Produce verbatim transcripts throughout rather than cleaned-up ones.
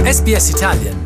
S B S Italian.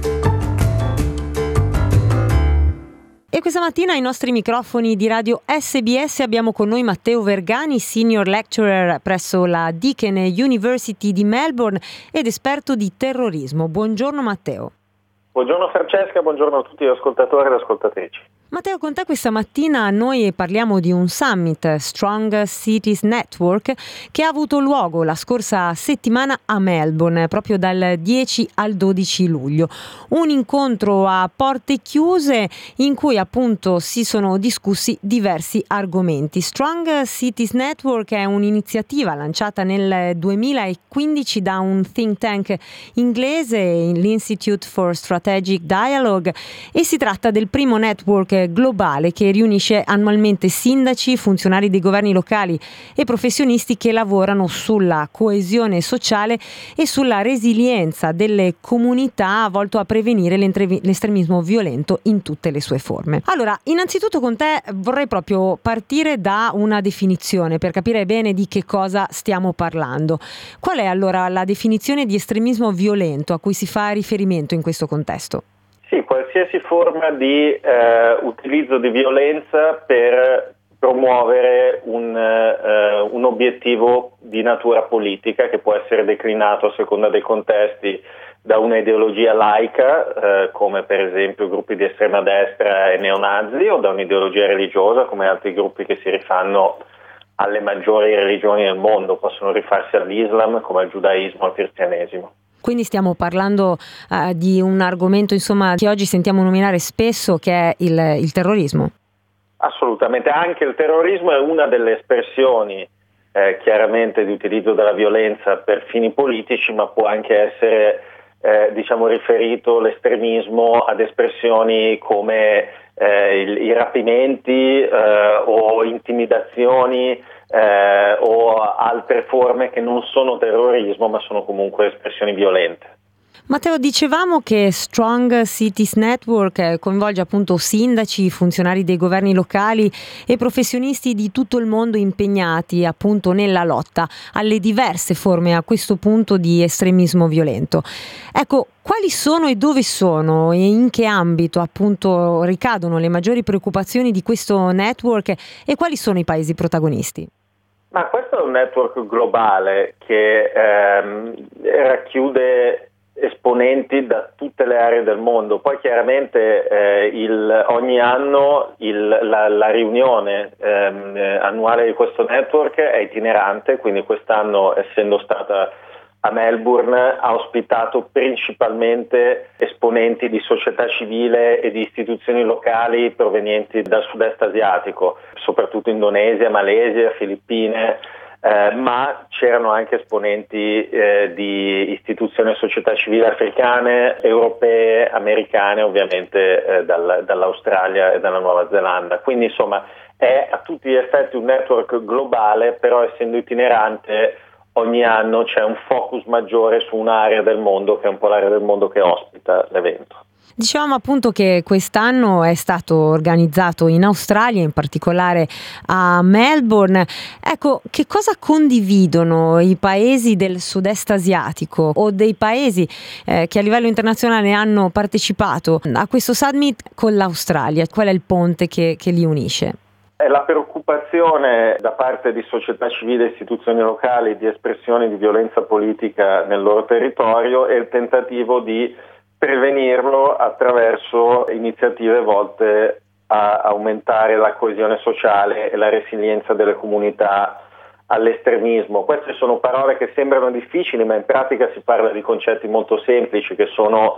E questa mattina ai nostri microfoni di radio S B S abbiamo con noi Matteo Vergani, Senior Lecturer presso la Deakin University di Melbourne ed esperto di terrorismo. Buongiorno Matteo. Buongiorno Francesca, buongiorno a tutti gli ascoltatori e ascoltatrici. Matteo, con te questa mattina noi parliamo di un summit, Strong Cities Network, che ha avuto luogo la scorsa settimana a Melbourne, proprio dal dieci al dodici luglio. Un incontro a porte chiuse in cui appunto si sono discussi diversi argomenti. Strong Cities Network è un'iniziativa lanciata nel duemilaquindici da un think tank inglese, l'Institute for Strategic Dialogue, e si tratta del primo network globale che riunisce annualmente sindaci, funzionari dei governi locali e professionisti che lavorano sulla coesione sociale e sulla resilienza delle comunità, volto a prevenire l'estremismo violento in tutte le sue forme. Allora, innanzitutto con te vorrei proprio partire da una definizione per capire bene di che cosa stiamo parlando. Qual è allora la definizione di estremismo violento a cui si fa riferimento in questo contesto? Sì, qualsiasi forma di eh, utilizzo di violenza per promuovere un, eh, un obiettivo di natura politica che può essere declinato a seconda dei contesti da un'ideologia laica, eh, come per esempio gruppi di estrema destra e neonazi, o da un'ideologia religiosa come altri gruppi che si rifanno alle maggiori religioni del mondo, possono rifarsi all'Islam come al giudaismo o al cristianesimo. Quindi stiamo parlando uh, di un argomento insomma che oggi sentiamo nominare spesso, che è il, il terrorismo. Assolutamente, anche il terrorismo è una delle espressioni eh, chiaramente di utilizzo della violenza per fini politici, ma può anche essere eh, diciamo riferito l'estremismo ad espressioni come eh, il, i rapimenti eh, o intimidazioni Eh, o altre forme che non sono terrorismo ma sono comunque espressioni violente. Matteo, dicevamo che Strong Cities Network coinvolge appunto sindaci, funzionari dei governi locali e professionisti di tutto il mondo impegnati appunto nella lotta alle diverse forme a questo punto di estremismo violento. Ecco, quali sono e dove sono e in che ambito appunto ricadono le maggiori preoccupazioni di questo network e quali sono i paesi protagonisti? Ma questo è un network globale che ehm, racchiude esponenti da tutte le aree del mondo. Poi chiaramente eh, il, ogni anno il, la, la riunione ehm, annuale di questo network è itinerante, quindi quest'anno, essendo stata a Melbourne, ha ospitato principalmente esponenti di società civile e di istituzioni locali provenienti dal sud-est asiatico, soprattutto Indonesia, Malesia, Filippine, eh, ma c'erano anche esponenti eh, di istituzioni e società civili africane, europee, americane, ovviamente eh, dal, dall'Australia e dalla Nuova Zelanda. Quindi insomma è a tutti gli effetti un network globale, però essendo itinerante ogni anno c'è un focus maggiore su un'area del mondo che è un po' l'area del mondo che ospita l'evento. Dicevamo appunto che quest'anno è stato organizzato in Australia, in particolare a Melbourne. Ecco, che cosa condividono i paesi del sud-est asiatico o dei paesi eh, che a livello internazionale hanno partecipato a questo summit con l'Australia? Qual è il ponte che, che li unisce? È la preoccupazione da parte di società civile e istituzioni locali di espressioni di violenza politica nel loro territorio e il tentativo di prevenirlo attraverso iniziative volte a aumentare la coesione sociale e la resilienza delle comunità all'estremismo. Queste sono parole che sembrano difficili, ma in pratica si parla di concetti molto semplici che sono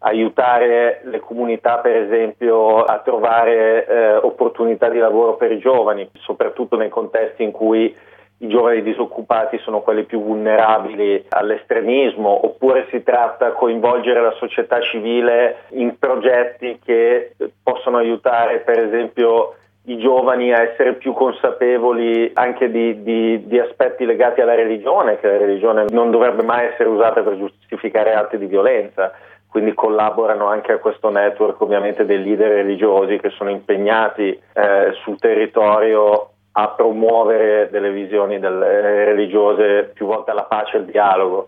aiutare le comunità, per esempio, a trovare eh, opportunità di lavoro per i giovani, soprattutto nei contesti in cui i giovani disoccupati sono quelli più vulnerabili all'estremismo, oppure si tratta di coinvolgere la società civile in progetti che possono aiutare, per esempio, i giovani a essere più consapevoli anche di, di, di aspetti legati alla religione, che la religione non dovrebbe mai essere usata per giustificare atti di violenza. Quindi collaborano anche a questo network ovviamente dei leader religiosi che sono impegnati eh, sul territorio a promuovere delle visioni del, eh, religiose più volte alla pace e al dialogo.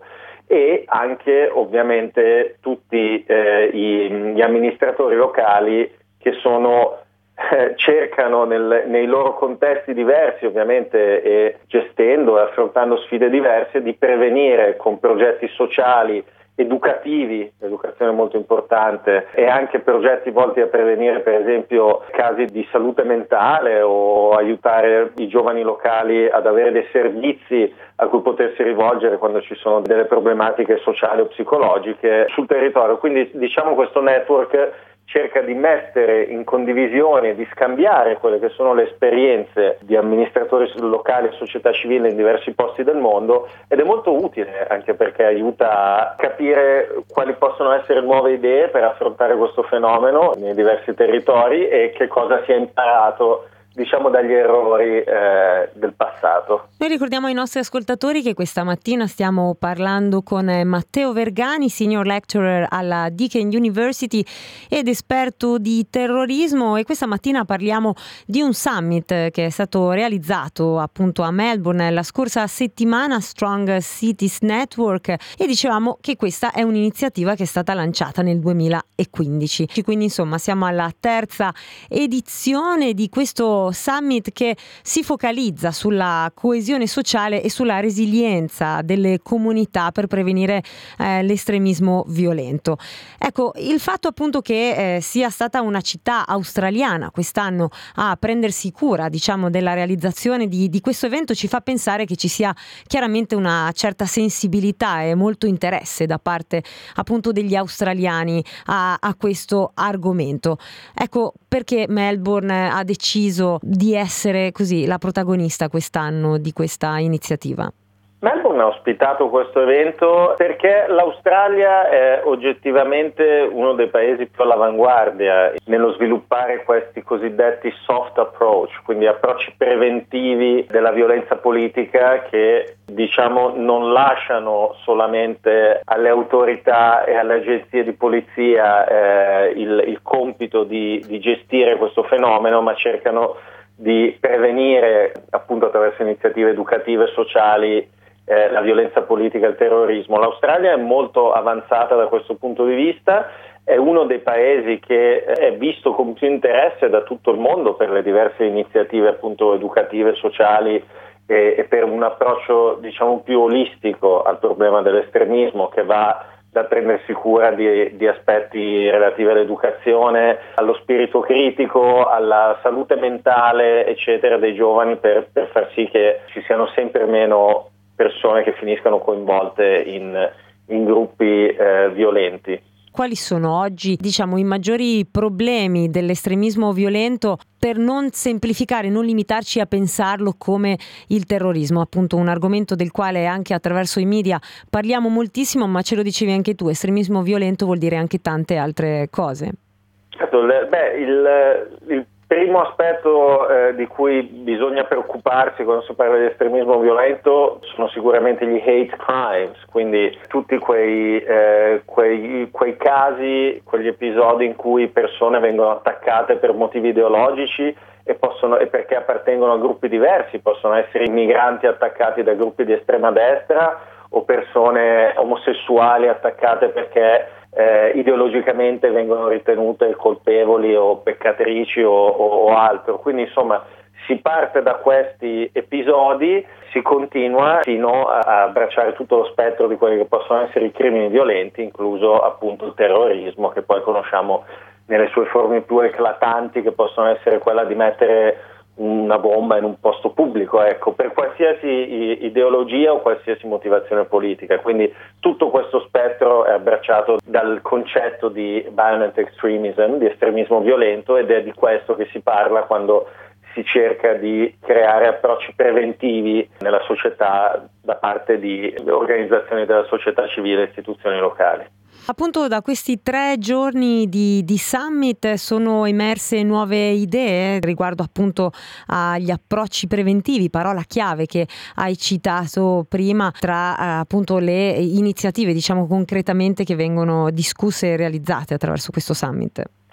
e anche ovviamente tutti eh, i, gli amministratori locali che sono eh, cercano nel, nei loro contesti diversi ovviamente e gestendo e affrontando sfide diverse di prevenire con progetti sociali, educativi, l'educazione è molto importante, e anche progetti volti a prevenire per esempio casi di salute mentale o aiutare i giovani locali ad avere dei servizi a cui potersi rivolgere quando ci sono delle problematiche sociali o psicologiche sul territorio. Quindi diciamo questo network cerca di mettere in condivisione, di scambiare quelle che sono le esperienze di amministratori locali e società civile in diversi posti del mondo, ed è molto utile anche perché aiuta a capire quali possono essere nuove idee per affrontare questo fenomeno nei diversi territori e che cosa si è imparato diciamo dagli errori eh, del passato. Noi ricordiamo ai nostri ascoltatori che questa mattina stiamo parlando con Matteo Vergani, senior lecturer alla Deakin University ed esperto di terrorismo, e questa mattina parliamo di un summit che è stato realizzato appunto a Melbourne la scorsa settimana, Strong Cities Network, e dicevamo che questa è un'iniziativa che è stata lanciata nel duemilaquindici. Quindi insomma siamo alla terza edizione di questo summit che si focalizza sulla coesione sociale e sulla resilienza delle comunità per prevenire eh, l'estremismo violento. Ecco, il fatto appunto che eh, sia stata una città australiana quest'anno a prendersi cura, diciamo, della realizzazione di, di questo evento ci fa pensare che ci sia chiaramente una certa sensibilità e molto interesse da parte appunto degli australiani a, a questo argomento. Ecco, perché Melbourne ha deciso di essere così la protagonista quest'anno di questa iniziativa? Melbourne ha ospitato questo evento perché l'Australia è oggettivamente uno dei paesi più all'avanguardia nello sviluppare questi cosiddetti soft approach, quindi approcci preventivi della violenza politica che diciamo non lasciano solamente alle autorità e alle agenzie di polizia eh, il, il compito di, di gestire questo fenomeno, ma cercano di prevenire appunto attraverso iniziative educative e sociali eh, la violenza politica e il terrorismo. L'Australia è molto avanzata da questo punto di vista, è uno dei paesi che è visto con più interesse da tutto il mondo per le diverse iniziative appunto educative, sociali e, e per un approccio diciamo più olistico al problema dell'estremismo, che va da prendersi cura di, di aspetti relativi all'educazione, allo spirito critico, alla salute mentale, eccetera, dei giovani, per, per far sì che ci siano sempre meno persone che finiscano coinvolte in, in gruppi eh, violenti. Quali sono oggi, diciamo, i maggiori problemi dell'estremismo violento, per non semplificare, non limitarci a pensarlo come il terrorismo, appunto un argomento del quale anche attraverso i media parliamo moltissimo, ma ce lo dicevi anche tu, estremismo violento vuol dire anche tante altre cose. Certo, beh, il, il primo aspetto eh, di cui bisogna preoccuparsi quando si parla di estremismo violento sono sicuramente gli hate crimes, quindi tutti quei, eh, quei, quei casi, quegli episodi in cui persone vengono attaccate per motivi ideologici e, possono, e perché appartengono a gruppi diversi, possono essere immigranti attaccati da gruppi di estrema destra o persone omosessuali attaccate perché Eh, ideologicamente vengono ritenute colpevoli o peccatrici o, o, o altro. Quindi insomma si parte da questi episodi, si continua fino a, a abbracciare tutto lo spettro di quelli che possono essere i crimini violenti, incluso appunto il terrorismo, che poi conosciamo nelle sue forme più eclatanti, che possono essere quella di mettere una bomba in un posto pubblico, ecco, per qualsiasi ideologia o qualsiasi motivazione politica. Quindi tutto questo spettro è abbracciato dal concetto di violent extremism, di estremismo violento, ed è di questo che si parla quando si cerca di creare approcci preventivi nella società da parte di organizzazioni della società civile e istituzioni locali. Appunto da questi tre giorni di, di summit sono emerse nuove idee riguardo appunto agli approcci preventivi, parola chiave che hai citato prima, tra eh, appunto le iniziative diciamo concretamente che vengono discusse e realizzate attraverso questo summit. Certo,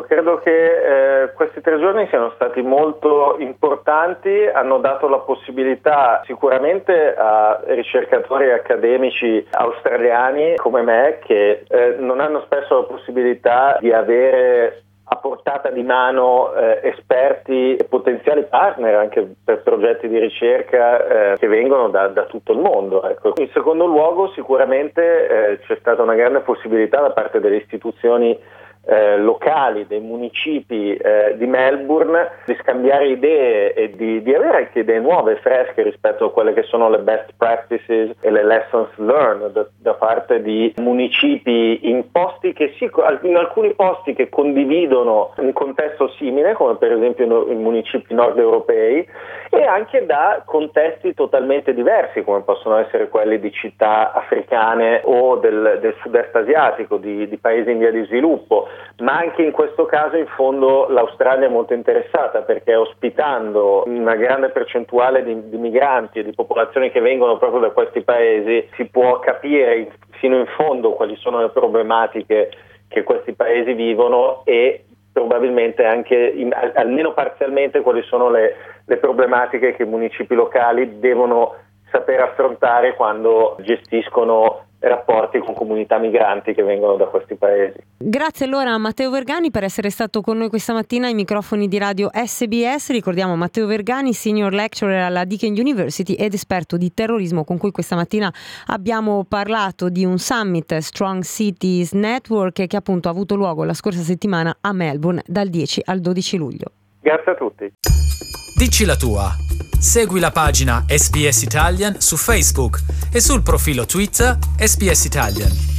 credo che eh, questi tre giorni siano stati molto importanti, hanno dato la possibilità sicuramente a ricercatori e accademici australiani come me che eh, non hanno spesso la possibilità di avere a portata di mano eh, esperti e potenziali partner anche per progetti di ricerca eh, che vengono da, da tutto il mondo. Ecco. In secondo luogo sicuramente eh, c'è stata una grande possibilità da parte delle istituzioni eh, locali, dei municipi eh, di Melbourne di scambiare idee e di, di avere anche idee nuove, fresche rispetto a quelle che sono le best practices e le lessons learned da, da parte di municipi in posti che sì, in alcuni posti che condividono un contesto simile, come per esempio i municipi nord europei, e anche da contesti totalmente diversi, come possono essere quelli di città africane o del, del sud-est asiatico, di, di paesi in via di sviluppo. Ma anche in questo caso in fondo l'Australia è molto interessata, perché ospitando una grande percentuale di, di migranti e di popolazioni che vengono proprio da questi paesi si può capire fino in fondo quali sono le problematiche che questi paesi vivono e probabilmente anche in, almeno parzialmente quali sono le, le problematiche che i municipi locali devono saper affrontare quando gestiscono rapporti con comunità migranti che vengono da questi paesi. Grazie allora a Matteo Vergani per essere stato con noi questa mattina ai microfoni di radio S B S. Ricordiamo Matteo Vergani, Senior Lecturer alla Deakin University ed esperto di terrorismo, con cui questa mattina abbiamo parlato di un summit Strong Cities Network che appunto ha avuto luogo la scorsa settimana a Melbourne dal dieci al dodici luglio. Grazie a tutti. Dici la tua. Segui la pagina S B S Italian su Facebook e sul profilo Twitter S B S Italian.